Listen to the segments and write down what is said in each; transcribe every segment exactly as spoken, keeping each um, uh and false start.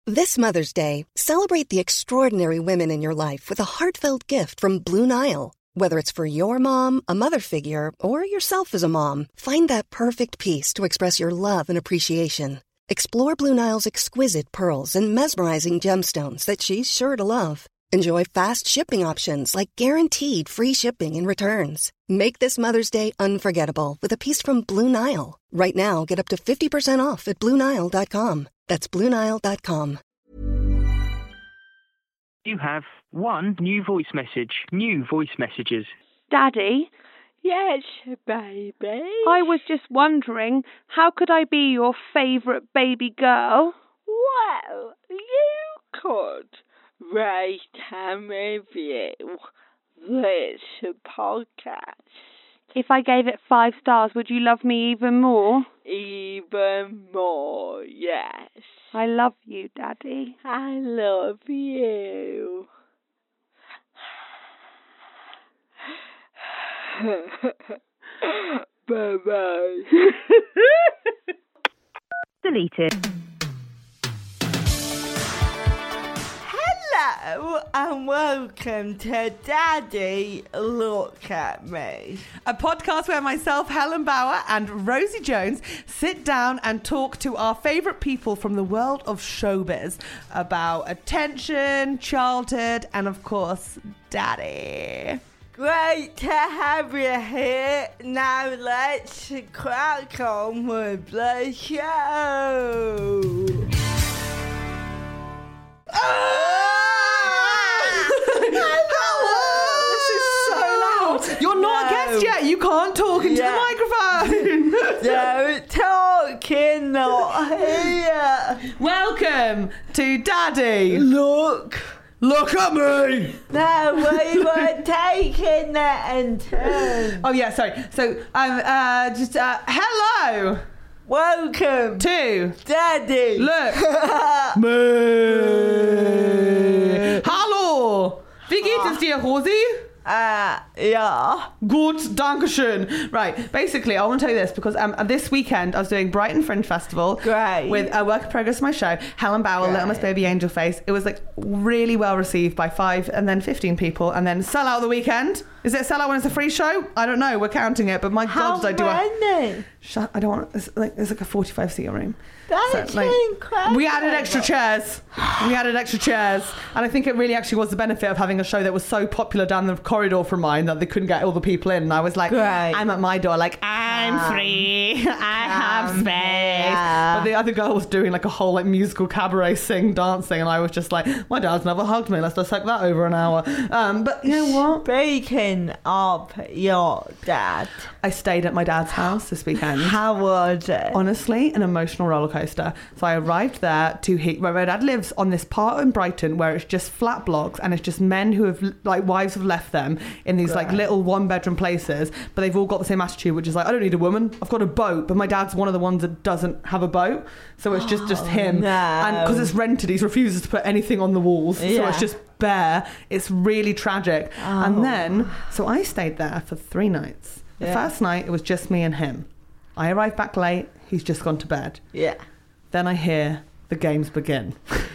This Mother's Day, celebrate the extraordinary women in your life with a heartfelt gift from Blue Nile. Whether it's for your mom, a mother figure, or yourself as a mom, find that perfect piece to express your love and appreciation. Explore Blue Nile's exquisite pearls and mesmerizing gemstones that she's sure to love. Enjoy fast shipping options like guaranteed free shipping and returns. Make this Mother's Day unforgettable with a piece from Blue Nile. Right now, get up to fifty percent off at Blue Nile dot com. That's Blue Nile dot com. You have one new voice message. New voice messages. Daddy? Yes, baby? I was just wondering, how could I be your favourite baby girl? Well, you could rate and review this podcast. If I gave it five stars, would you love me even more? Even more, yes. I love you, Daddy. I love you. Bye-bye. Deleted. Hello and welcome to Daddy Look at Me, a podcast where myself, Helen Bauer, and Rosie Jones sit down and talk to our favourite people from the world of showbiz about attention, childhood, and of course, Daddy. Great to have you here. Now let's crack on with the show. You're no. not a guest yet. You can't talk into yeah. the microphone. Don't talk, you're not here. Welcome to Daddy. Look. Look at me. No, we were taking that in turn. Oh, yeah, sorry. So, um, uh, just, uh, hello. Welcome to Daddy. Look. Me. Hallo. Wie geht es dir, Rosi? Uh, yeah. Good, dankeschön. Right, basically, I want to tell you this because um, this weekend I was doing Brighton Fringe Festival. Great. With a work in progress of my show, Helen Bauer, Great. Little Miss Baby Angel Face. It was like really well received by five and then fifteen people, and then sell out the weekend. Is it sell out when it's a free show? I don't know. We're counting it, but my How God, did I do many? a... Shut, I don't want... It's like, it's like a forty-five seater room. That's so, like, incredible. we added extra chairs. We added extra chairs. And I think it really actually was the benefit of having a show that was so popular down the corridor from mine that they couldn't get all the people in. And I was like, Great. I'm at my door like, I'm um, free. I have space. Yeah. But the other girl was doing like a whole like musical cabaret sing, dancing. And I was just like, my dad's never hugged me. Let's just take that over an hour. Um, but you know what? Speaking of your dad, I stayed at my dad's house this weekend. How was it? Honestly, an emotional roller coaster. So I arrived there to he where my dad lives on this part in Brighton where it's just flat blocks and it's just men who have like wives have left them in these Great. like little one bedroom places, but they've all got the same attitude, which is like, I don't need a woman, I've got a boat. But my dad's one of the ones that doesn't have a boat, so it's just just him. No. And because it's rented, he refuses to put anything on the walls, so Yeah. it's just bare. It's really tragic. Oh. And then so I stayed there for three nights. The Yeah. first night it was just me and him. I arrived back late, he's just gone to bed. Yeah. Then I hear the games begin.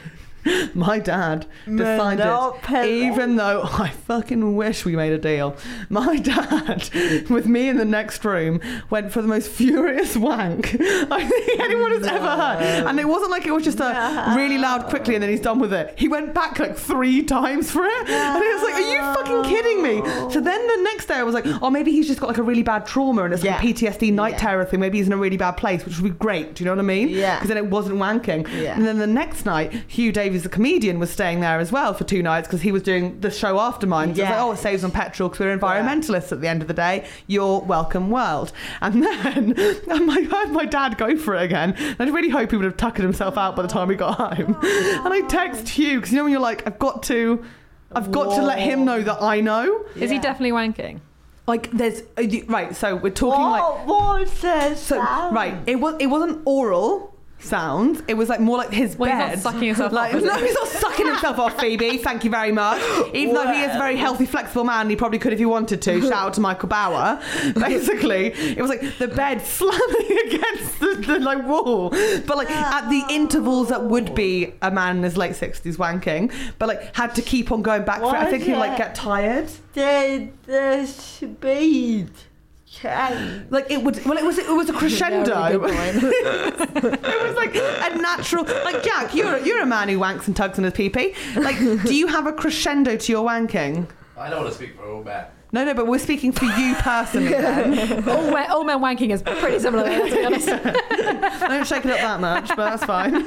My dad decided, Monopoly. even though I fucking wish we made a deal, my dad, with me in the next room, went for the most furious wank I think anyone has No. ever heard. And it wasn't like it was just a No. really loud quickly and then he's done with it. He went back like three times for it. And it was like, are you fucking kidding me? So then the next day I was like, oh, maybe he's just got like a really bad trauma and it's like Yeah. a P T S D night Yeah. terror thing. Maybe he's in a really bad place, which would be great. Do you know what I mean? Yeah. Because then it wasn't wanking. Yeah. And then the next night, Hugh Davies, the comedian, was staying there as well for two nights because he was doing the show after mine. So Yeah. I was like, oh, it saves on petrol because we're environmentalists at the end of the day. You're welcome, world. And then and my, I had my dad go for it again. And I really hope he would have tuckered himself out by the time we got home. And I text Hugh because you know when you're like, I've got to, I've got to let him know that I know. Is he definitely wanking? Like there's right. So we're talking like What was this? so right. It was it wasn't oral. sounds. It was like more like his Well, he's bed. not sucking himself like, off, is No, he? he's not sucking himself off, Phoebe. Thank you very much. Even though he is a very healthy, flexible man, he probably could if he wanted to. Shout out to Michael Bauer. Basically, it was like the bed slamming against the, the like wall, but like at the intervals that would be a man in his late sixties wanking, but like had to keep on going back for it. I think he'd like get tired. Did the speed change? Like it would. Well, it was. It was a crescendo. Yeah, really good It was like a natural. Like Jack, you're you're a man who wanks and tugs on his pee pee. Like, do you have a crescendo to your wanking? I don't want to speak for all men. No, no, but we're speaking for you personally. Then. all, men, all men wanking is pretty similar, to be honest. Don't shake it up that much, but that's fine.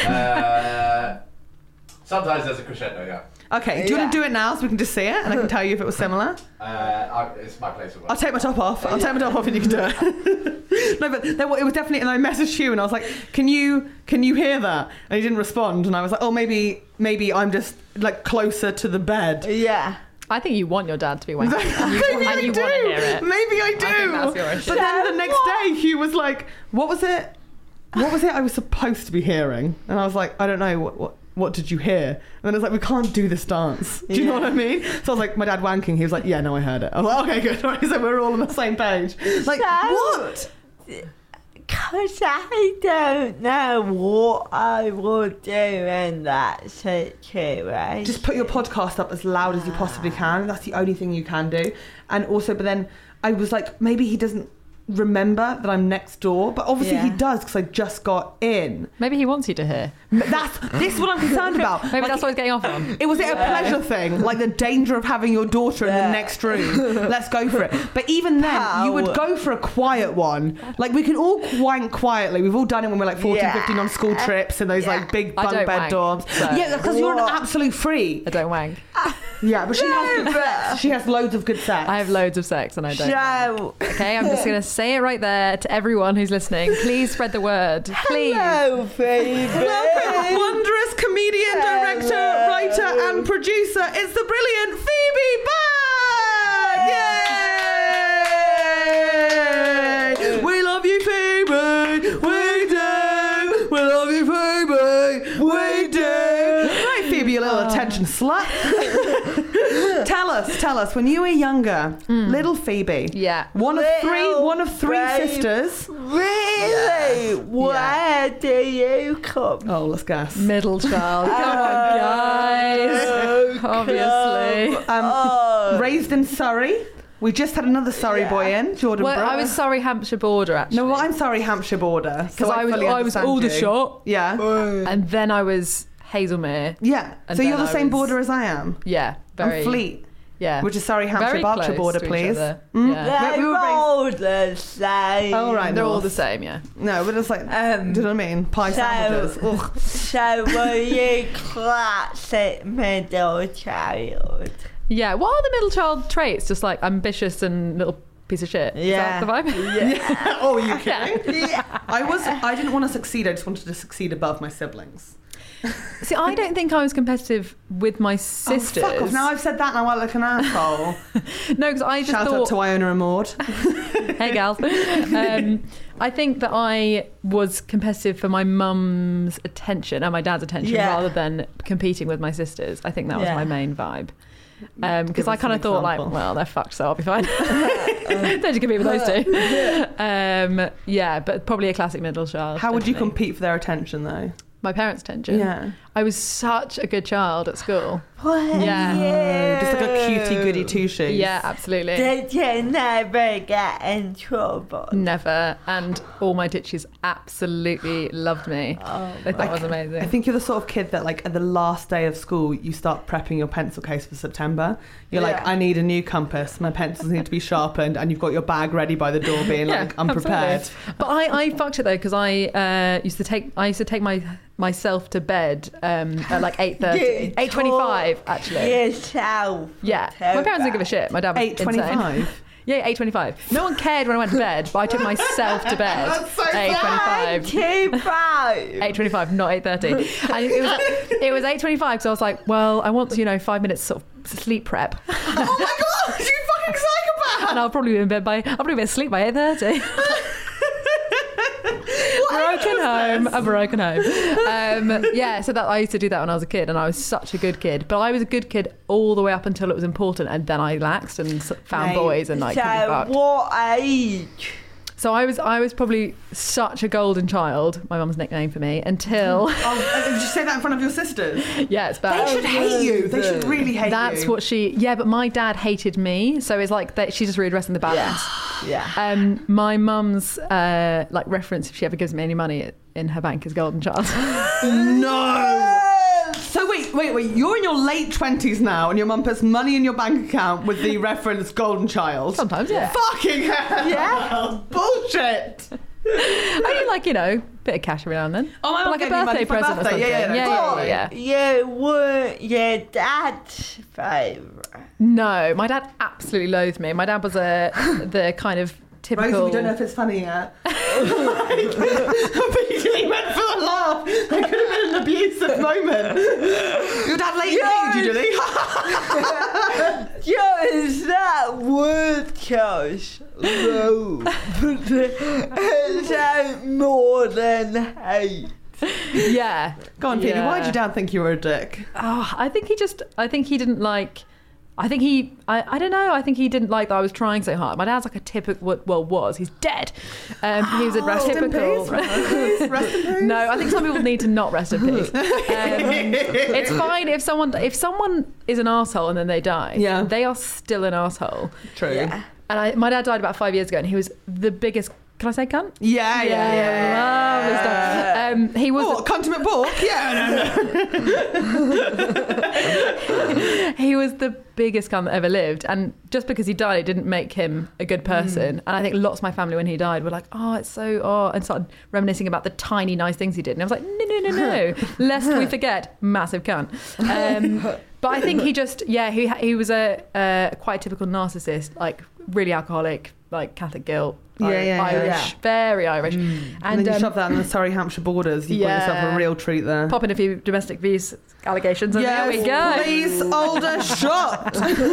Uh, sometimes there's a crescendo, yeah. Okay, do you want to do it now so we can just see it and I can tell you if it was similar? Uh, I, it's my place of work. I'll take my top off. I'll take my top off and you can do it. No, but there, it was definitely, and I messaged you and I was like, "Can you can you hear that?" And he didn't respond, and I was like, "Oh, maybe maybe I'm just like closer to the bed." Yeah. I think you want your dad to be wanking. Maybe and you, I and you do. want to hear it. Maybe I do. I think that's your issue. But then the next day he was like, "What was it? What was it I was supposed to be hearing?" And I was like, "I don't know. What what, what did you hear?" And then it's like, "We can't do this dance." Do you know Yeah. what I mean? So I was like, "My dad wanking." He was like, "Yeah, no, I heard it." I was like, "Okay, good." Right, so we're all on the same page. Like, So- what? Because I don't know what I would do in that situation. Just put your podcast up as loud as you possibly can. That's the only thing you can do. And also, but then I was like, maybe he doesn't remember that I'm next door, but obviously Yeah. he does because I just got in. Maybe he wants you to hear. But that's this is what I'm concerned about. Maybe Like, that's what he's getting off on. it was it a pleasure thing, like the danger of having your daughter in Yeah. the next room. Let's go for it. But even then, you would go for a quiet one. Like we can all wank quietly. We've all done it when we're like fourteen, Yeah. fifteen on school trips in those Yeah. like big I bunk don't bed wank, dorms. so- Yeah, because you're an What? absolute freak. I don't wank. Yeah, but she has No, good but- sex. She has loads of good sex. I have loads of sex and I don't. So, Okay, I'm just going to say it right there to everyone who's listening. Please spread the word. Please. hello, Phoebe. Welcome, wondrous comedian, director, Hello. writer, and producer. It's the brilliant Phoebe Bag! Yay! We love you, Phoebe. We do. We love you, Phoebe. We do. Right, Phoebe, you little attention slut. Tell us, tell us, when you were younger, little Phoebe. Yeah. One of three, Little one of three babe. sisters. Really? Where do you come? Oh, let's guess. Middle child. Come on, guys. Obviously. Um, Oh. Raised in Surrey. We just had another Surrey Yeah. boy in, Jordan Well, Brooke. I was Surrey, Hampshire border, actually. No, well, I'm Surrey, Hampshire border. Because I was, I was Aldershot, Yeah. and then I was Hazelmere. Yeah. And so you're then the I same was- border as I am. Yeah, very. I'm Fleet, Yeah. which is Surrey, Hampshire, Very Berkshire close border, to each please. other. Mm. Yeah. They're we were raised- all the same. Oh, right. They're all north. the same, yeah. No, but it's like, Um, do you know what I mean? Pie sandwiches. So, Ugh. so were you classic middle child? Yeah, what are the middle child traits? Just like ambitious and little piece of shit. Yeah. Is that the vibe? Yeah. Oh, are you kidding? Yeah. I was. I didn't want to succeed. I just wanted to succeed above my siblings. See, I don't think I was competitive with my sisters. Oh, fuck off. Now I've said that, now I look an asshole. No, because I just Shout thought... out to Iona and Maud. Hey, gals. Um, I think that I was competitive for my mum's attention and my dad's attention Yeah. rather than competing with my sisters. I think that was Yeah. my main vibe. Because Give I us kind an of thought, like, example. well, they're fucked, so I'll be fine. Don't you compete with those two? Um, yeah, but probably a classic middle child. How would you definitely. compete for their attention, though? My parents' attention? Yeah. I was such a good child at school. Were Yeah. Just like a cutie you? goody two shoes. Yeah, absolutely. Did you never get in trouble? Never. And all my teachers absolutely loved me. Oh, They thought it was amazing. I think you're the sort of kid that, like, at the last day of school, you start prepping your pencil case for September. You're like, Yeah. I need a new compass. My pencils need to be sharpened, and you've got your bag ready by the door, being Yeah, like, I'm prepared. absolutely. But I, I fucked it though because I uh, used to take I used to take my myself to bed um, at like eight thirty, You eight twenty-five actually. Yourself. Yeah, my parents didn't give a shit. My dad was Eight insane. twenty-five. Yeah, eight twenty-five. No one cared when I went to bed, but I took myself to bed. That's so at eight twenty-five. Two five. eight twenty-five, not eight thirty. And it was it was eight twenty-five, so I was like, well, I want, you know, five minutes sort of sleep prep. Oh my god, you fucking psychopath! And I'll probably be in bed by I'll probably be asleep by eight thirty. Broken home, a broken home. Um, yeah, so that I used to do that when I was a kid, and I was such a good kid. But I was a good kid all the way up until it was important, and then I laxed and s- found Mate, boys and like so couldn't be fucked. what age? So I was I was probably such a golden child, my mum's nickname for me, until Oh, did you say that in front of your sisters? yeah, it's They bad. should hate you. They should really hate That's you. what she yeah, but my dad hated me, so it's like that she's just readdressing the balance. Yeah. Um, my mum's uh, like reference if she ever gives me any money in her bank is golden child. No. So wait, wait, wait. You're in your late twenties now, and your mum puts money in your bank account with the reference "golden child." Sometimes, yeah. Fucking hell. Yeah. Bullshit. I mean, like, you know, bit of cash every now and then. Oh, I But like a gave you money birthday for my present or birthday. something. Yeah, yeah, yeah, no, yeah, yeah. You weren't your dad's favourite. No, my dad absolutely loathed me. My dad was a the kind of typical. Rosie, we don't know if it's funny yet. But you really went for the laugh. It could have been an abusive moment. Your dad late hated you, did he? Yeah, is that word choice? No. It's out more than hate. Yeah. Go on, Phoebe. Yeah. Why did your dad think you were a dick? Oh, I think he just. I think he didn't like. I think he. I, I don't know. I think he didn't like that I was trying so hard. My dad's like a typical. Well, was he's dead. Um, he was a Rest in typical. peace, rest in peace, rest in peace. No, I think some people need to not rest in peace. Um, it's fine if someone if someone is an arsehole and then they die. Yeah. They are still an arsehole. True. Yeah. And I, my dad died about five years ago, and he was the biggest. Can I say cunt? Yeah, yeah, yeah. Lovely stuff. Um, he was. Oh, cunt to McBalk? Yeah, no, no. He was the biggest cunt that ever lived, and just because he died, it didn't make him a good person. And I think lots of my family, when he died, were like, "Oh, it's so oh," and started reminiscing about the tiny nice things he did. And I was like, "No, no, no, no, lest we forget, massive cunt." Um, but I think he just, yeah, he he was a uh, quite a typical narcissist, like really alcoholic, like Catholic guilt. Yeah, Ir- yeah, Irish, yeah. very Irish, And, and then you um, shove that on the Surrey Hampshire borders. You've got yeah. yourself a real treat there. pop in a few domestic abuse allegations, and Yes, there we go. please, older shot.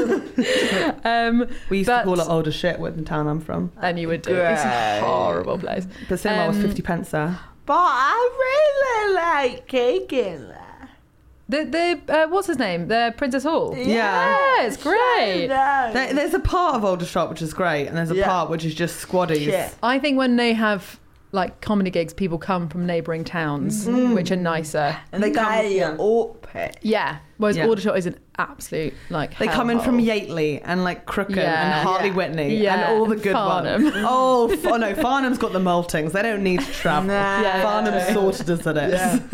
Um, We used but- to call it older shit with the town I'm from. and you would do. It's a Great. horrible place. But cinema was Um, fifty pence there. But I really like gigging there. The the uh, what's his name? The Princess Hall. Yeah. Yeah, it's great. No. There, there's a part of Aldershot which is great, and there's a Yeah. part which is just squaddies. Yeah. I think when they have like comedy gigs, people come from neighbouring towns, which are nicer. And They they come- come yeah. up it. Yeah. Whereas Yeah. Aldershot is an absolute like. They come in from hellhole. Yateley and like Crookham Yeah. and Hartley Yeah. Whitney Yeah. and all the good Farnham. ones. Oh, f- oh no, Farnham's got the Maltings. They don't need to travel. Nah. Yeah, Farnham's yeah. sorted as it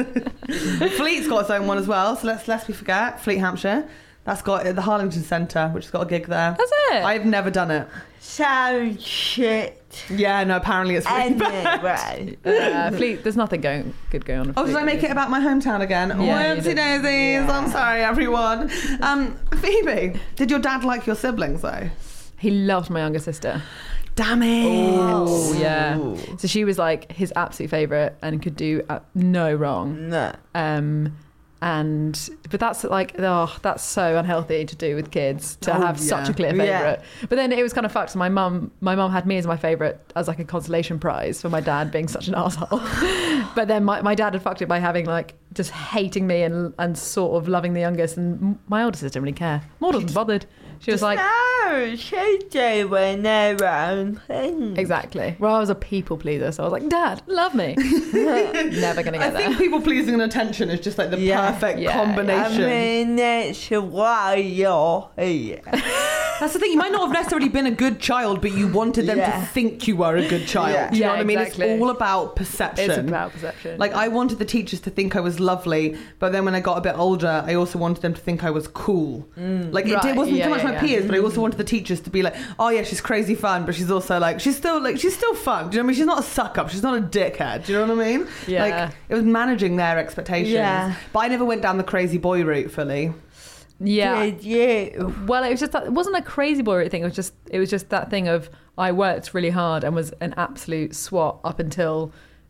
is. Fleet's got its own one as well. So let's lest we forget Fleet, Hampshire. That's got the Harlington Centre, which has got a gig there. That's it. I've never done it. Sound shit. Yeah, no, apparently it's really bad. Anyway. Uh, Fleet. There's nothing going good going on. in Oh, did Fleet, I make really. it about my hometown again? Yeah, you Whoopsie did. daisies. I'm sorry, everyone. Um, Phoebe, did your dad like your siblings though? He loved my younger sister. Damn it. Oh yeah. So she was like his absolute favourite and could do uh, no wrong. No. Um, and but that's like oh that's so unhealthy to do with kids to Oh, have such yeah. a clear Yeah. favourite. But then it was kind of fucked. So my mum, my mum had me as my favourite as like a consolation prize for my dad being such an asshole. But then my, my dad had fucked it by having like just hating me and and sort of loving the youngest, and my older sister didn't really care. Maud wasn't bothered. She was like. No, she doing their own thing. Exactly. Well, I was a people pleaser, so I was like, Dad, love me. Never gonna I get there. think people pleasing and attention is just like the Yeah. perfect Yeah, combination. I mean, it's why you're here. That's the thing. You might not have necessarily been a good child, but you wanted them Yeah. to think you were a good child. Yeah. Do you know Yeah, what I mean? exactly. It's all about perception. It's about perception. Like I wanted the teachers to think I was lovely, but then when I got a bit older, I also wanted them to think I was cool. Like it, Right, it wasn't yeah, too much yeah, my yeah. peers, but I also wanted the teachers to be like, "Oh yeah, she's crazy fun, but she's also like she's still like she's still fun." Do you know what I mean? She's not a suck up. She's not a dickhead. Do you know what I mean? Yeah. Like it was managing their expectations. Yeah. But I never went down the crazy boy route fully. yeah. Did you? Well, it was just that it wasn't a crazy boy thing. It was just it was just that thing of I worked really hard and was an absolute swat up until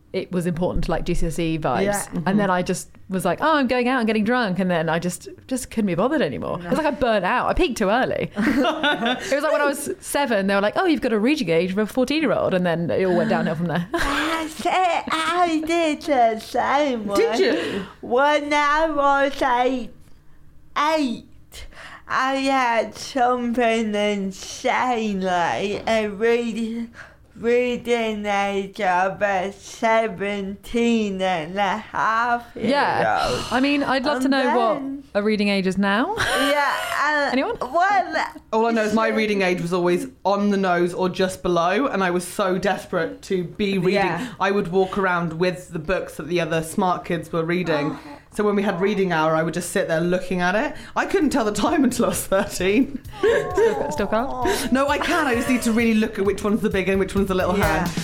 it was important to like G C S E vibes. Yeah. Mm-hmm. And then I just was like, oh, I'm going out and getting drunk. And then I just just couldn't be bothered anymore. No. It was like I burnt out. I peaked too early. It was like when I was seven, they were like, oh, you've got a reading age of a fourteen-year-old. And then it all went downhill from there. That's it. I did the same one. Did you? When I was eight, eight, I had something insane, like a reading, reading age of a seventeen and a half year Yeah. old. I mean, I'd love And to know then- what a reading age is now. Yeah. Uh, Anyone? Well, All I know is my reading age was always on the nose or just below, and I was so desperate to be reading. Yeah. I would walk around with the books that the other smart kids were reading. So when we had reading hour, I would just sit there looking at it. I couldn't tell the time until I was thirteen. Still, still can't. No, I can. I just need to really look at which one's the big and which one's the little Yeah. hand.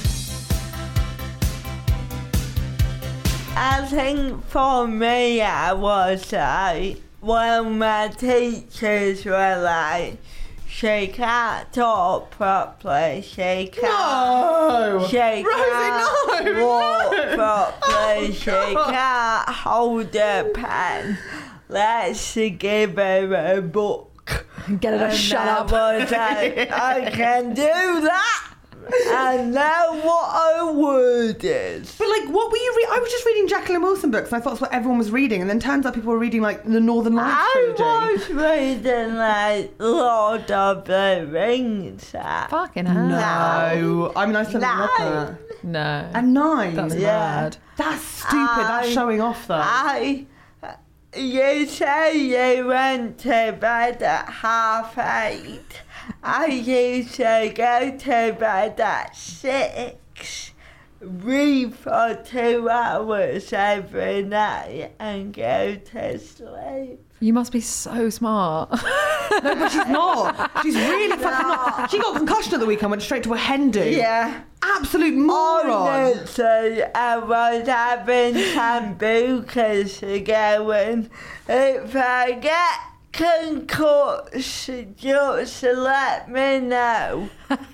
I think for me, I was like, when my teachers were like, she can't talk properly, she can't, No! she Rosie, can't no! walk no! properly, Oh, she God. can't hold a pen. Let's give her a book. Get it to And shut I up. was like, I can do that. And know what a word is. But like, what were you reading? I was just reading Jacqueline Wilson books, and I thought that's what everyone was reading. And then turns out people were reading like the Northern Lights I trilogy. was reading like Lord of the Rings. at Fucking hell. No, I mean I still haven't read Nine. that. No. And nine. That's Yeah. mad. That's stupid. That's I- showing off though. I, you say you went to bed at half eight. I used to go to bed at six, read for two hours every night and go to sleep. You must be so smart. No, but she's not. She's really fucking not. She got a concussion at the weekend, went straight to a hen do. Yeah. Absolute moron. Honestly, I was having sambucas going. If I get concussed, just let me know.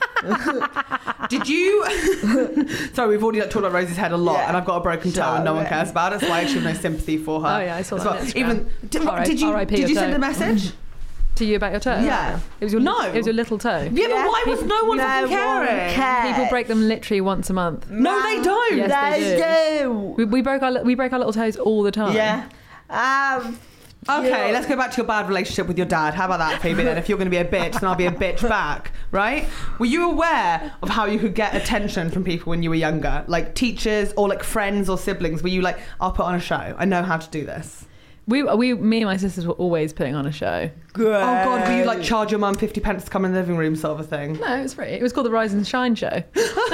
Did you? Sorry, we've already talked about Rosie's head a lot, Yeah. and I've got a broken toe, and no one Sorry. cares about it, so I actually have no sympathy for her. Oh, yeah, I saw as that well. on Instagram. Even did, R I- did you? R I P Did you your send toe. a message? To you about your toe? Yeah. It was your No. It was your little toe. Yeah, but why was no one No fucking one caring? cares. People break them literally once a month. No, they don't. Yes, they, they do. We, we broke our li- we break our little toes all the time. Yeah. Um, Okay, Yeah. let's go back to your bad relationship with your dad. How about that, Phoebe, then? If you're going to be a bitch, then I'll be a bitch back, right? Were you aware of how you could get attention from people when you were younger? Like teachers or like friends or siblings? Were you like, I'll put on a show. I know how to do this. We we me and my sisters were always putting on a show. great. Oh, God, were you like charge your mum fifty pence to come in the living room sort of a thing? No, it was free. It was called the Rise and Shine Show.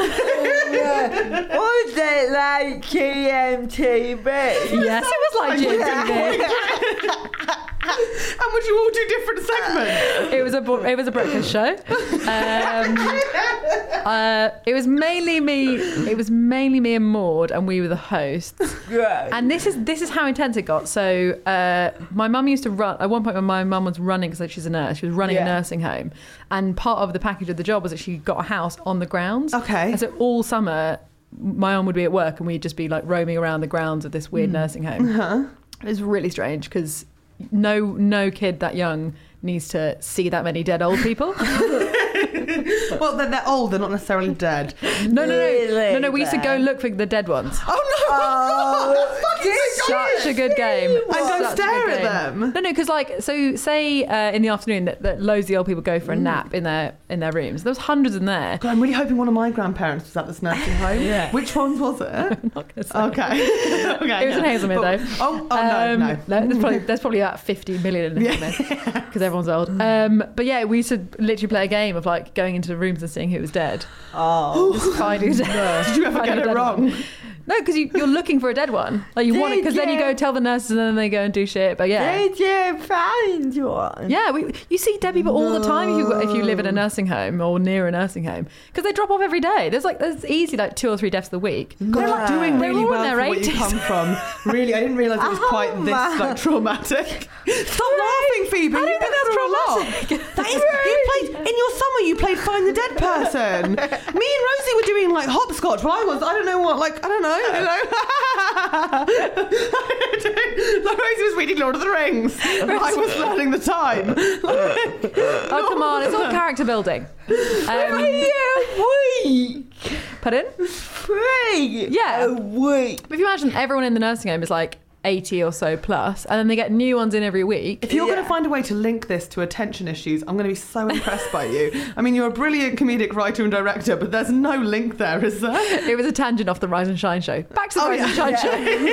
Was it like G M T V? Yes, it was like G M T V. And would you all do different segments? It was a bo- it was a breakfast show. Um, uh, it was mainly me. It was mainly me and Maud, and we were the hosts. Great. And this is this is how intense it got. So uh, my mum used to run. At one point, when my mum was running, because she's a nurse, she was running Yeah. a nursing home, and part of the package of the job was that she got a house on the grounds. Okay. And so all summer, my mum would be at work, and we'd just be like roaming around the grounds of this weird nursing home. Uh-huh. It was really strange because no no kid that young needs to see that many dead old people. Well, they're, they're old, they're not necessarily dead. No, no, no, Really no, no. We used to go bad. look for the dead ones. Oh, no! Oh, Fucking Such a good game. And go Such a stare good at game. them. No, no, because like, so say uh, in the afternoon that, that loads of the old people go for a nap in their in their rooms. There was hundreds in there. God, I'm really hoping one of my grandparents was at this nursing home. Yeah. Which ones was it? I'm not gonna say. Okay. okay. It was in Hazelmere But- though. Oh, oh no, Um, no. there's probably there's probably about fifty million in Hazelmere because everyone's old. Um, but yeah, we used to literally play a game of like going into rooms and seeing who was dead. Oh. Just finding Did you ever finding get a it dead wrong? one. No, because you, you're looking for a dead one. Like you want it, because then you Did go you? tell the nurses and then they go and do shit. But yeah, Did you find one? yeah, we you see dead people all the time if you if you live in a nursing home or near a nursing home because they drop off every day. There's like there's easy like two or three deaths a week. God, you're like doing They're really all in well their for what you eighties. come from. Really, I didn't realise it was Oh, quite this man. like traumatic. Stop laughing, Phoebe. I don't You've been think through a lot. that's That is, you played in your summer. You played Find the Dead Person. Me and Rosie were doing like hopscotch. Well, I was. I don't know what. Like I don't know. Like Rosie was reading Lord of the Rings. I was learning the time. Oh, come on. It's all character building. Um, a week. pardon? Three. Yeah. A week. If you imagine everyone in the nursing home is like eighty or so plus, and then they get new ones in every week. If you're Yeah. going to find a way to link this to attention issues, I'm going to be so impressed by you. I mean, you're a brilliant comedic writer and director, but there's no link there, is there? It was a tangent off the Rise and Shine show. Back to the Oh, Rise yeah. and Shine show.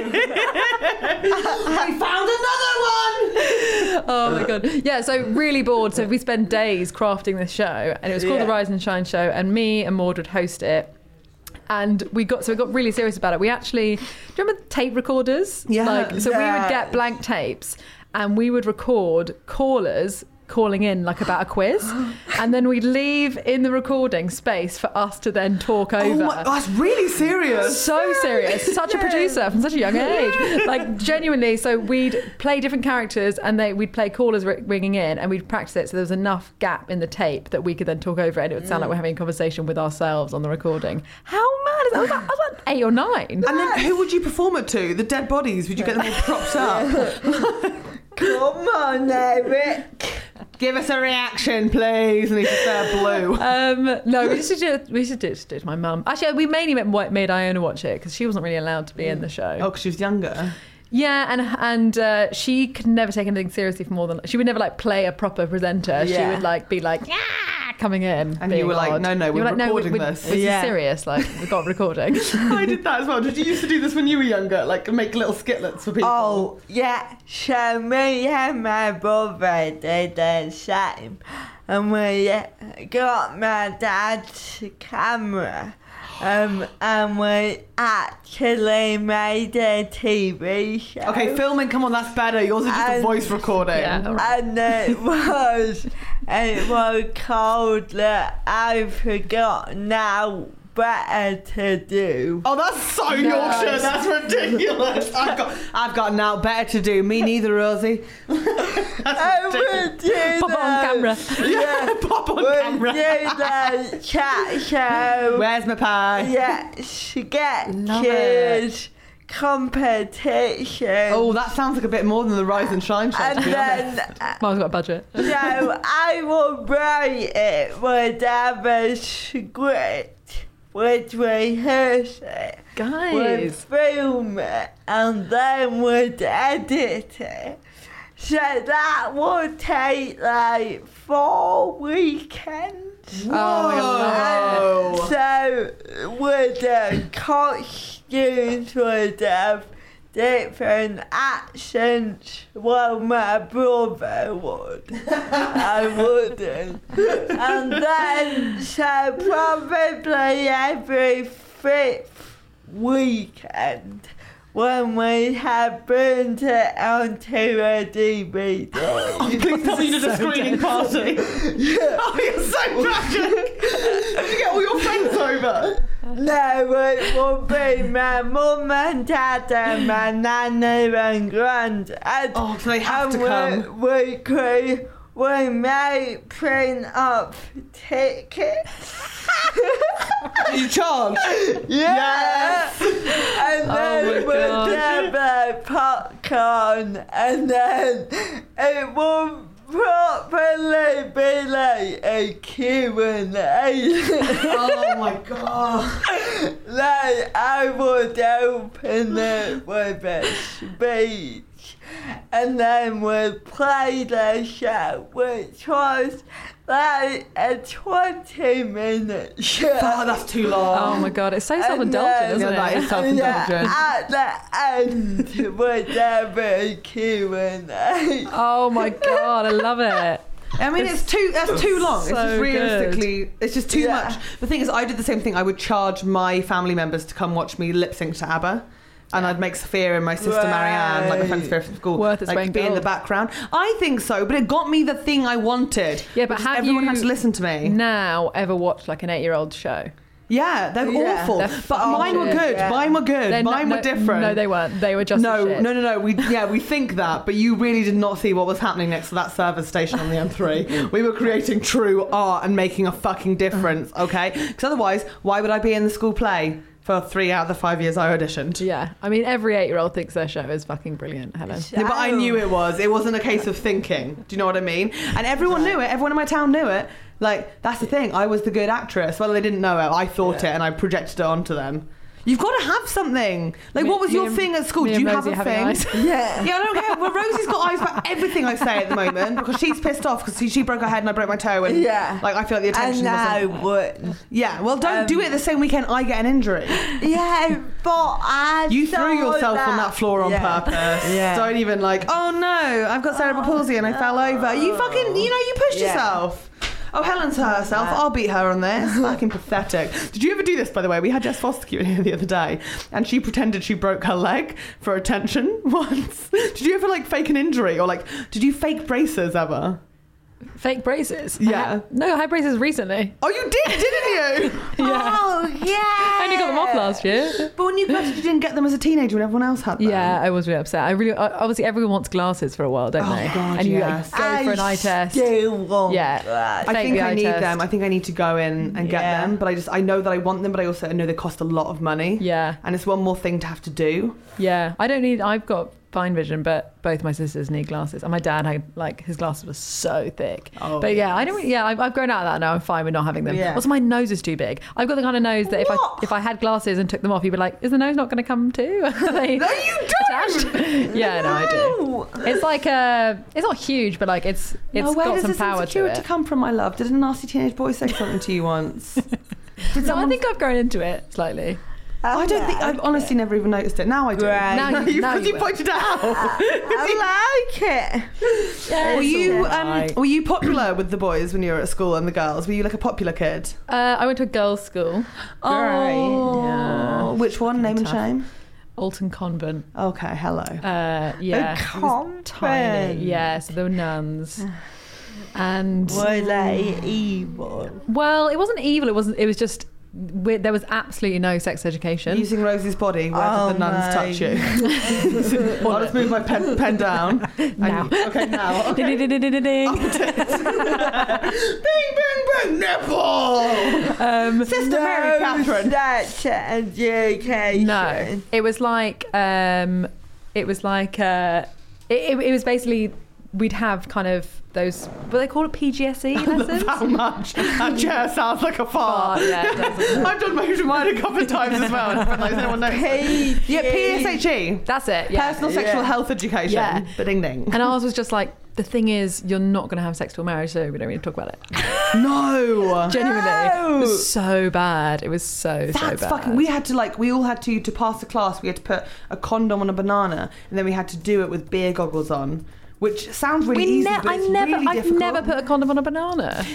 I found another one! Oh my god. Yeah, so really bored. So we spent days crafting this show, and it was called Yeah. the Rise and Shine show, and me and Maud would host it. And we got so we got really serious about it. We actually, do you remember tape recorders? Yeah. Like, so we would get blank tapes, and we would record callers calling in like about a quiz, and then we'd leave in the recording space for us to then talk over. Oh my, that's really serious. So serious. Such a producer from such a young age. Like, genuinely. So we'd play different characters, and they we'd play callers ri- ringing in, and we'd practice it so there was enough gap in the tape that we could then talk over it, and it would sound like we're having a conversation with ourselves on the recording. How mad is that? I was like, I was like eight or nine. And then who would you perform it to? The dead bodies? Would you get them all propped up? Come on, Eric. Give us a reaction, please. And he's just there blue. Um, no, we used to do it, we used to do it to my mum. Actually, we mainly made, made Iona watch it because she wasn't really allowed to be in the show. Oh, because she was younger. Yeah, and and uh, she could never take anything seriously for more than she would never like play a proper presenter. She Yeah. would like be like yeah coming in, And being you were like, odd. no, no, You we're were like, no, recording we, we, this. This Yeah. is serious. Like we've got recording. I did that as well. Did you used to do this when you were younger? Like make little skitlets for people? Oh, yeah. So me and my brother did the same. And we got my dad's camera. Um, and we actually made a T V show. Okay, filming, come on, that's better. Yours is just a And- voice recording. Yeah, all right. And it was, it was called that I forgot now better to do. Oh, that's so Yorkshire. That's ridiculous. I've got, I've got now better to do. Me neither, Rosie. I would do Pop it on the- camera. Yeah, pop on Would camera. do the chat show. Where's my pie? Yes, get Love kids competition. Oh, that sounds like a bit more than the Rise and Shine show. and to be honest. then uh, Mum's got a budget. so I will write it with a script, would rehearse it, would Guys. film it, and then would edit it. So that would take like four weekends. Oh, I love Whoa. So would the costumes would have different accents? Well, my brother would. I wouldn't. And then, so probably every fifth weekend, when we had burnt it onto a D V D. Please tell me you did a screening party. Oh, you're so tragic. Did you get all your friends over? No, it would be my mum and dad and my nana and granddad. Oh, so they have and to come. We, we could, we may print up tickets. Did you charge? Yeah. And then Oh my God. we'd have a popcorn, and then it would probably be like a Q and A. Oh my god. Like I would open it with a speech, and then we'd play the show, which was like a twenty minute show. Oh, that's too long. Oh my god, it's so And self-indulgent, then- isn't Yeah, it? that is self-indulgent. Yeah, at the end, we'd have a Q and A. Oh my god, I love it. I mean, it's, too. That's too long. It's so just realistically, it's just too Yeah. much. The thing is, I did the same thing. I would charge my family members to come watch me lip sync to ABBA. And I'd make Sophia and my sister Right. Marianne, like my friend Sophia from school, Worth its weight in like be in the gold. background. I think so, but it got me the thing I wanted. Yeah, but which is have everyone you had to listen to me. now ever watched like an eight-year-old show? Yeah, they're Yeah. awful. They're but fucking mine were shit. good. Yeah. Mine were good. They're mine no- were different. No, they weren't. They were just No, as shit. no, no, no. We yeah, we think that, but you really did not see what was happening next to that service station on the M three. We were creating true art and making a fucking difference. Okay, because otherwise, why would I be in the school play? for three out of the five years I auditioned. Yeah, I mean, every eight-year-old thinks their show is fucking brilliant, Helen. Yeah, but I knew it was. It wasn't a case of thinking. Do you know what I mean? And everyone knew it. Everyone in my town knew it. Like, that's the thing. I was the good actress. Well, they didn't know it. I thought yeah. it and I projected it onto them. You've got to have something. Like, me, what was your and, thing at school? Do you have a thing? Eyes. Yeah. Yeah, I don't care. Well, Rosie's got eyes for everything I say at the moment because she's pissed off because she, she broke her head and I broke my toe. And, yeah. like, I feel like the attention I wasn't... would. Yeah, well, don't um, do it the same weekend I get an injury. Yeah, but I You threw yourself that. on that floor on yeah. purpose. Yeah. Don't even, like, oh, no, I've got cerebral palsy and I fell over. You fucking, you know, you pushed yeah. yourself. Oh, Helen's hurt herself. I'll beat her on this. Fucking pathetic. Did you ever do this, by the way? We had Jess Foster here the other day, and she pretended she broke her leg for attention once. Did you ever, like, fake an injury? Or, like, did you fake braces ever? Fake braces? Yeah. I had, no, I had braces recently. Oh, you did, didn't you? Yeah. Oh, yeah. I only got them off last year. But when you got it, you didn't get them as a teenager when everyone else had them. Yeah, I was really upset. I really, obviously, everyone wants glasses for a while, don't Oh, they? God, and you yes. like, go for an I eye test. still want Yeah. that. I Fake think the I eye need test. them. I think I need to go in and get Yeah. them. But I just, I know that I want them, but I also know they cost a lot of money. Yeah. And it's one more thing to have to do. Yeah, I don't need. I've got fine vision, but both my sisters need glasses, and my dad had like his glasses were so thick. Oh, but yeah, I don't. Really, yeah, I've, I've grown out of that now. I'm fine with not having them. Yeah. Also, my nose is too big. I've got the kind of nose that if I What? if I had glasses and took them off, you'd be like, "Is the nose not going to come too?" Are they No, you attached? don't. Yeah, no, I do. It's like uh it's not huge, but like it's it's No, where got does some this power to insecurity it. come from, my love? Did a nasty teenage boy say something to you once? Did No, I someone- think I've grown into it slightly. I don't think I've honestly never even noticed it. Now I do. Right. Now you- you, now because you you will. pointed it out. I like it. Yeah, Were it's you all um, right. were you popular with the boys when you were at school and the girls? Were you like a popular kid? Uh, I went to a girls' school, Oh, Yeah. which one? Name and Tough. shame. Alton Convent. Okay, hello. Uh, yeah, it was convent. tiny. Yeah, so there were nuns, and Were they evil? well, it wasn't evil. It wasn't. It was just we, there was absolutely no sex education. Using Rosie's body, where Oh did the nuns my. touch you? I'll just move my pen, pen down. And Now. you- okay, now. Okay. Ding, Bing, bing, bing, nipple! um, Sister Mary Catherine. Sex education. no, it was like um, it was like uh, it, it, it was basically we'd have kind of those what they call it P G S E lessons. How much? That chair sounds like a fart. Oh, yeah, it does. I've done motion mine a couple of times as well. And I realised no one knows. P- Yeah, P S H E. That's it. Yeah. Personal sexual Yeah. health education. Yeah. But ding ding. And ours was just like the thing is you're not going to have sex till marriage, so we don't really talk about it. No. Genuinely, it was so bad. It was so so That's bad. fucking. We had to like. We all had to to pass the class. We had to put a condom on a banana, and then we had to do it with beer goggles on, which sounds really We easy, ne- but I it's never, really I've difficult. never put a condom on a banana.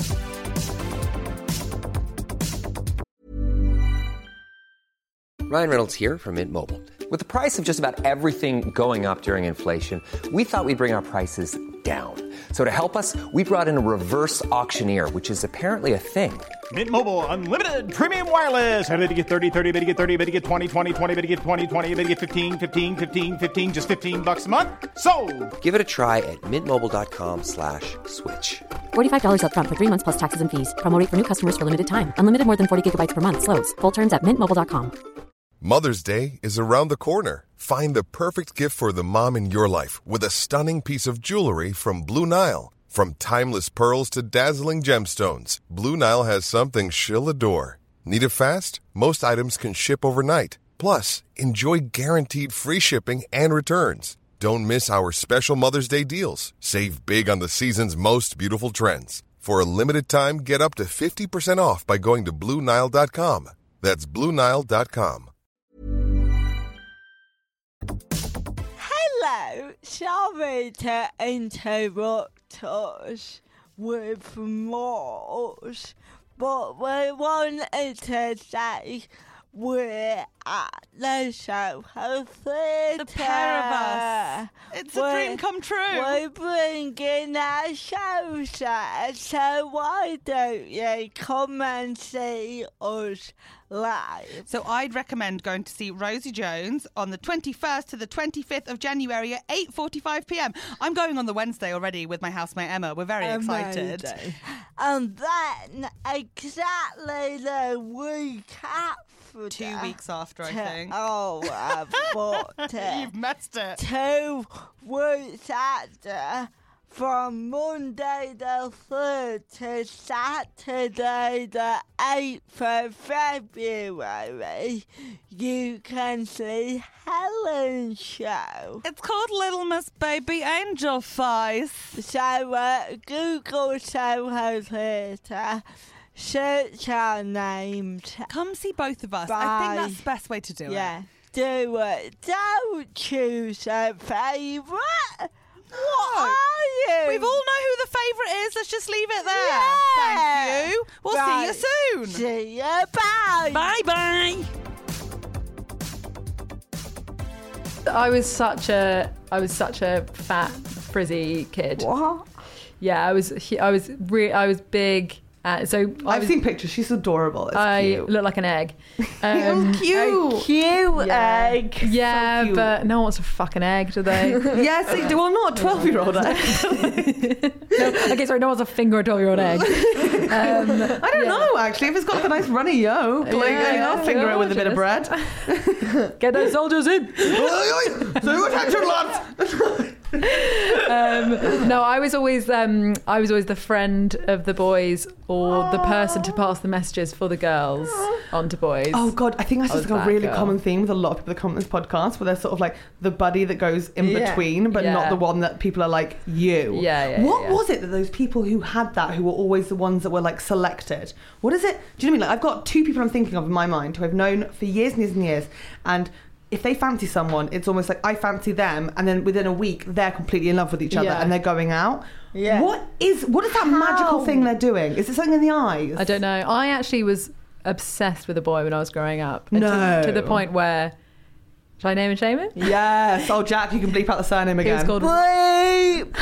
Ryan Reynolds here from Mint Mobile. With the price of just about everything going up during inflation, we thought we'd bring our prices down. So to help us, we brought in a reverse auctioneer, which is apparently a thing. Mint Mobile Unlimited Premium Wireless. Ready to get thirty, thirty, bit to get thirty, bit to get twenty, twenty, twenty, bit to get twenty, twenty, bit to get fifteen, fifteen, fifteen, fifteen, just fifteen bucks a month? Sold! Give it a try at mintmobile.com slash switch. forty-five dollars up front for three months plus taxes and fees. Promo rate for new customers for limited time. Unlimited more than forty gigabytes per month. Slows full terms at mint mobile dot com. Mother's Day is around the corner. Find the perfect gift for the mom in your life with a stunning piece of jewelry from Blue Nile. From timeless pearls to dazzling gemstones, Blue Nile has something she'll adore. Need it fast? Most items can ship overnight. Plus, enjoy guaranteed free shipping and returns. Don't miss our special Mother's Day deals. Save big on the season's most beautiful trends. For a limited time, get up to fifty percent off by going to blue nile dot com. That's blue nile dot com. Hello, sorry to interrupt us with more, but we wanted to say we're at the Soho Theatre. The pair of us. It's a We're- dream come true. We're bringing our shows there, so why don't you come and see us live? So I'd recommend going to see Rosie Jones on the twenty-first to the twenty-fifth of January at eight forty-five p m. I'm going on the Wednesday already with my housemate Emma. We're very excited. Amazing. And then, exactly the week after, after. Two weeks after, I Two- think. Oh, I thought it. You've messed it. Two weeks after, from Monday the third to Saturday the eighth of February, you can see Helen's show. It's called Little Miss Baby Angel Face. So uh, Google Soho Theatre, search our names. Come see both of us. I Bye. think that's the best way to do Yeah, it. do it. Don't choose a favourite. What are you? We've all know who the favourite is. Let's just leave it there. Yeah. Thank you. We'll Right. see you soon. See you. Bye. Bye bye. I was such a I was such a fat frizzy kid. What? Yeah, I was I was re- I was big. Uh, so I I've was, seen pictures. She's adorable. It's I cute. look like an egg. Um, cute. Cute yeah. egg. Yeah, So cute. but no one wants a fucking egg, do they? Yes, they do. Well, not a twelve-year-old egg. No, okay, sorry, no one's a finger a twelve-year-old egg. Um, I don't know, actually. If it's got like a nice runny yolk, like, Yeah, you know, I'll yeah, finger it with a bit of gorgeous. bread. Get those soldiers in. So attention, lads. um, no, I was always um, I was always the friend of the boys or the person to pass the messages for the girls on to boys. Oh God, I think that's I just was like a that really girl. common theme with a lot of people that come on this podcast, where they're sort of like the buddy that goes in Yeah. between, but Yeah. not the one that people are like, you. Yeah, yeah, What yeah. was it that those people who had that, who were always the ones that were like selected? What is it? Do you know what I mean? Like, I've got two people I'm thinking of in my mind who I've known for years and years and years, and if they fancy someone, it's almost like I fancy them, and then within a week they're completely in love with each other Yeah. and they're going out. Yeah. What is what is that magical How? thing they're doing? Is it something in the eyes? I don't know. I actually was obsessed with a boy when I was growing up. And No. To, to the point where, should I name and shame it? Yes. Oh, Jack, you can bleep out the surname He again. was called. Bleep.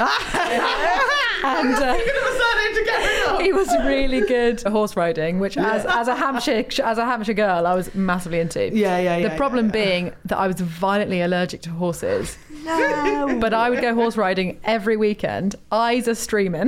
And, uh, he was really good at horse riding, which as, as a Hampshire as a Hampshire girl, I was massively into. Yeah, yeah, yeah. The problem yeah, yeah. being that I was violently allergic to horses. No. But I would go horse riding every weekend, eyes are streaming,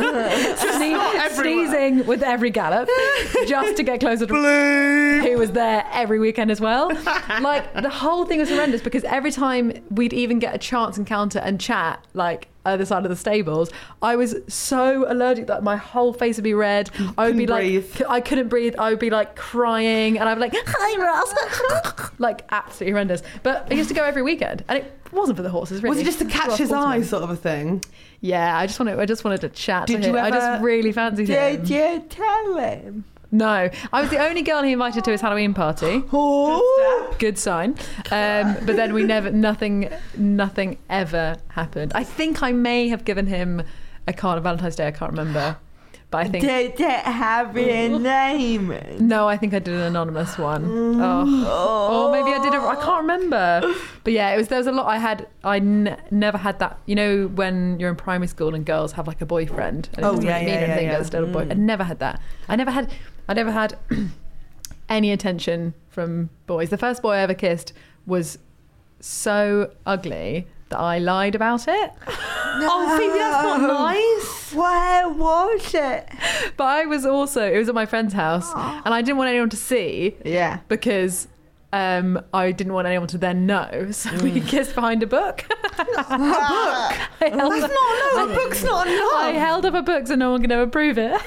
Sne- sneezing with every gallop, just to get closer to who was there every weekend as well. Like, the whole thing was horrendous because every time we'd even get a chance encounter and chat, like other side of the stables, I was so allergic that my whole face would be red. I would be Couldn't like, breathe. c- I couldn't breathe. I would be like crying, and I'd be like, "Hi, Ross," like absolutely horrendous. But I used to go every weekend, and it wasn't for the horses. Really, Was it just to catch his horsemen. eyes, sort of a thing? Yeah, I just wanted. I just wanted to chat. Did to you him. I ever- just really fancied him. Did you tell him? No, I was the only girl he invited to his Halloween party. Oh. Good sign. Um, but then we never, nothing, nothing ever happened. I think I may have given him a card on Valentine's Day. I can't remember, but I think Did it have a name? no. I think I did an anonymous one. Oh, or maybe I did. A, I can't remember. But yeah, it was. There was a lot. I had. I n- never had that. You know, when you're in primary school and girls have like a boyfriend. And it Oh, doesn't yeah, really mean yeah, yeah, anything, yeah. but it's still a boy. I never had that. I never had. I never had any attention from boys. The first boy I ever kissed was so ugly that I lied about it. Oh, Phoebe, that's not nice. Where was it? But I was also, it was at my friend's house, and I didn't want anyone to see Yeah. because um, I didn't want anyone to then know. So we kissed behind a book. a book? I held That's up, not no. A book's not enough. I held up a book so no one could ever prove it.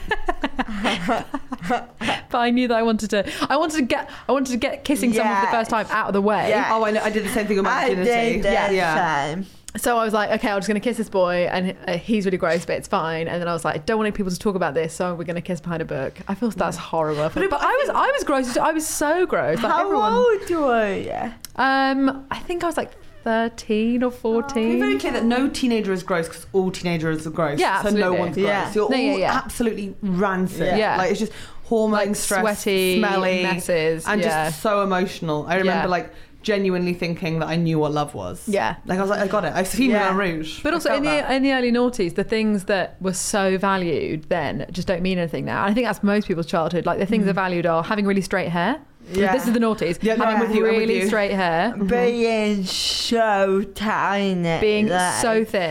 But I knew that I wanted to. I wanted to get. I wanted to get kissing someone for the first time out of the way. Yeah. Oh, I know. I did the same thing with my I virginity. did that yeah. time. So I was like, okay, I'm just going to kiss this boy, and uh, he's really gross, but it's fine. And then I was like, I don't want any people to talk about this, so we're going to kiss behind a book. I feel that's horrible. But, but I was, I was gross. I was so gross. Like How everyone, old were you? Um, I think I was like thirteen or Be fourteen. very clear that no teenager is gross because all teenagers are gross. Yeah, so no absolutely. one's gross. Yeah. You're No, all yeah, yeah. absolutely rancid. Yeah. Yeah. Like it's just hormone Like stress, sweaty smelly messes, and yeah. just so emotional. I remember Yeah. like genuinely thinking that I knew what love was. Yeah. Like I was like, I got it. I've seen Yeah. Moulin Rouge. But I also felt in the that. in the early noughties, the things that were so valued then just don't mean anything now. And I think that's most people's childhood. Like the things that are valued are having really straight hair. Yeah. This is the noughties. Yeah, no, having I'm with you, I'm with really you. straight hair, Being so tiny. being like, so thin.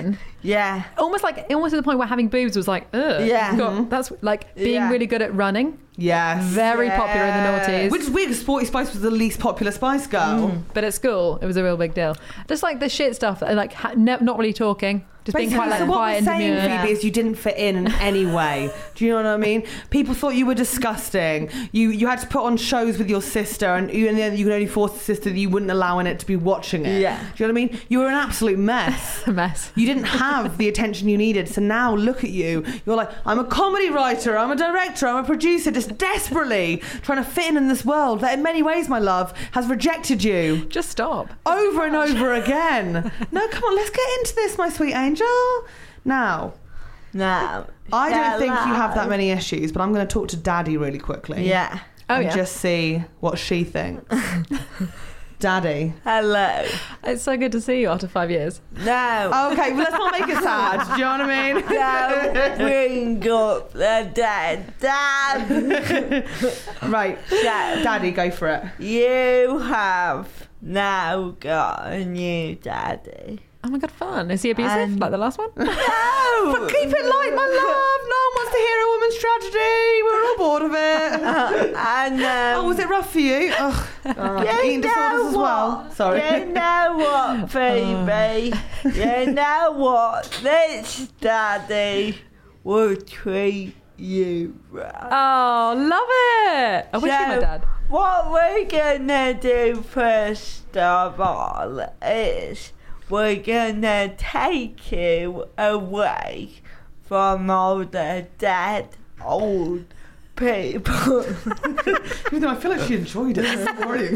Yeah. Almost like, almost to the point where having boobs was like, ugh. Yeah. God, that's like being Yeah. really good at running. Yes. Very Yeah. popular in the noughties. Which is weird because Sporty Spice was the least popular Spice Girl. Mm. But at school, it was a real big deal. Just like the shit stuff, like ha- ne- not really talking, just being quite like so what quiet we're and saying, demure. Phoebe, is you didn't fit in in any way. Do you know what I mean? People thought you were disgusting. You you had to put on shows with your sister, and you and then you could only force the sister that you wouldn't allow in it to be watching it. Yeah. Do you know what I mean? You were an absolute mess. A mess. You didn't have the attention you needed. So now look at you. You're like, I'm a comedy writer, I'm a director, I'm a producer, just desperately trying to fit in in this world that in many ways, my love, has rejected you. Just stop. Over and over again. No, come on, let's get into this, my sweet angel. Now, No. I don't think you have that Hello. many issues, but I'm going to talk to Daddy really quickly. Yeah. Oh, and yeah. just see what she thinks. Daddy. Hello. It's so good to see you after five years. No. Okay, well, let's not make it sad. Do you know what I mean? Don't bring up the dead. Dad. Right. Daddy, go for it. You have now got a new daddy. Oh my god, fun. Is he abusive And- like the last one? No. But keep it light, my love. No one wants to hear a woman's tragedy. We're all bored of it. Uh, and um, Oh, was it rough for you? Ugh. Oh, you eating disorders know as well. what? Sorry. You know what, Phoebe? You know what? This daddy will treat you right. Oh, love it. I wish you were my So, dad. What we're gonna do first of all is we're gonna take you away from all the dead old people. Even though I feel like she enjoyed it this morning.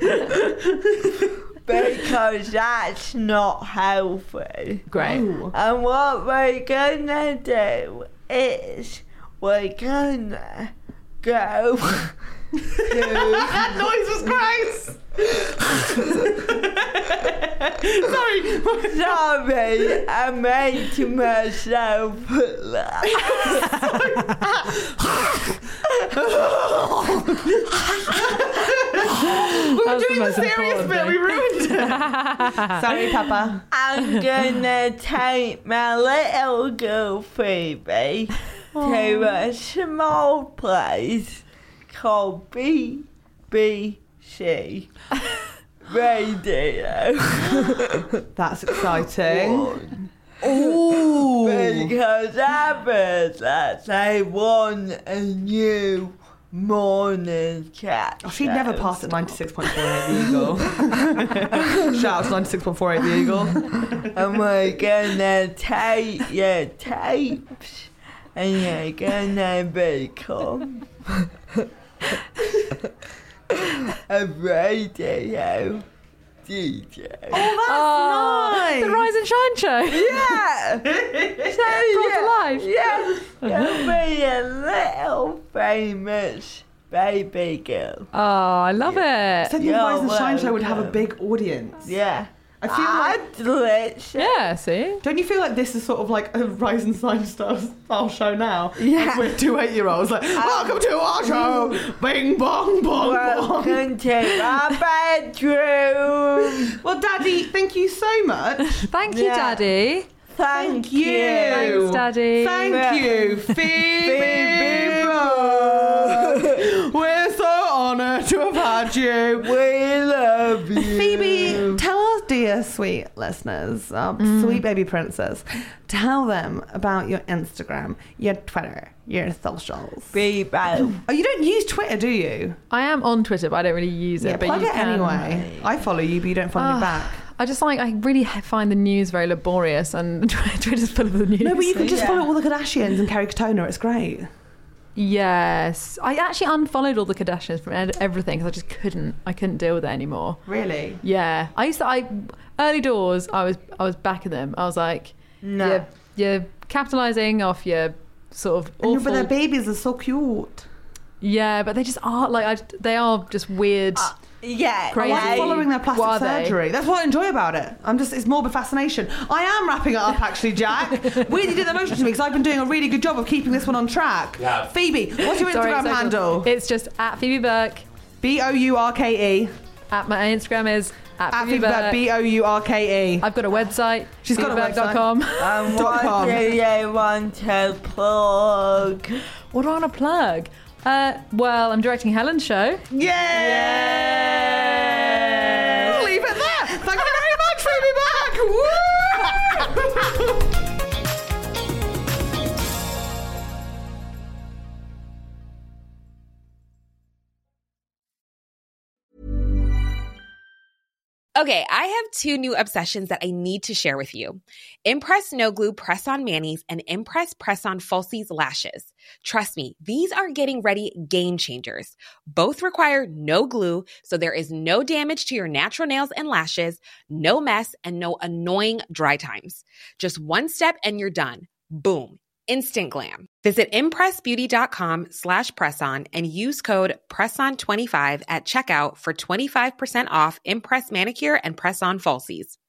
Because that's not healthy. Great. Oh. And what we're gonna do is we're gonna go to That noise was gross. Sorry. Sorry, I made myself laugh. We were That was the doing the most serious important bit. thing. We ruined it. Sorry, Papa. I'm gonna take my little girl Phoebe to a small place called B B C Radio. That's exciting. Ooh. Because I heard that they won a new morning cat. Oh, she'd never pass at ninety-six point four eight The Eagle. Shout out to ninety-six point four eight The Eagle. And we're gonna take your tapes and you're gonna become a radio D J. Oh, that's nice. The Rise and Shine show. Yeah! So, Brought to life. Yeah, you'll be a little famous baby girl. Oh, I love I it. said the You're Rise and Shine show would have a welcome. big audience. Yeah. I feel like. I'd let you. Yeah, see? Don't you feel like this is sort of like a Rise and Shine style style show now? Yeah. Like we're two eight-year-olds like, welcome to our show. Bing bong bong bong. Welcome to my bedroom. Well, Daddy, thank you so much. Thank you, Yeah. Daddy. Thank, you. Thanks, Daddy. Thank Yeah. you, Phoebe. Bro. We're so honoured to have had you. We love you. Phoebe, tell us, dear sweet listeners, um, Mm. sweet baby princess, tell them about your Instagram, your Twitter, your socials. Phoebe. Oh, you don't use Twitter, do you? I am on Twitter, but I don't really use it. Yeah, but plug you it can. anyway. I follow you, but you don't follow me Ah, back. I just like, I really find the news very laborious, and Twitter's full of the news. No, but you can just Yeah. follow all the Kardashians and Kerry Katona. It's great. Yes. I actually unfollowed all the Kardashians from ed- everything because I just couldn't. I couldn't deal with it anymore. Really? Yeah. I used to, I, early doors, I was I was backing them. I was like, No. you're, you're capitalising off your sort of And you- awful... but their babies are so cute. Yeah, but they just are, like, I, they are just weird. Uh, yeah. Crazy. I like following their plastic What are they? surgery. That's what I enjoy about it. I'm just, it's morbid fascination. I am wrapping it up, actually, Jack. Weirdly did the motion to me because I've been doing a really good job of keeping this one on track. Yeah. Phoebe, what's your Sorry, Instagram social- handle? It's just at Phoebe Burke. B O U R K E. At my Instagram is At At Phoebe Phoebe Burke. Burke, B O U R K E. I've got a website. She's got a phoebe burke dot com. Um, Dot what com. do you want to plug? What do I want to plug? Uh, well, I'm directing Helen's show. Yay! Yes! Leave it there. Thank you very much, Phoebe Burke. Woo! Okay, I have two new obsessions that I need to share with you. Impress No Glue Press-On Manis and Impress Press-On Falsies Lashes. Trust me, these are getting ready game changers. Both require no glue, so there is no damage to your natural nails and lashes, no mess, and no annoying dry times. Just one step and you're done. Boom. Instant glam. Visit impressbeauty.com slash presson and use code presson twenty-five at checkout for twenty-five percent off Impress Manicure and Press-On Falsies.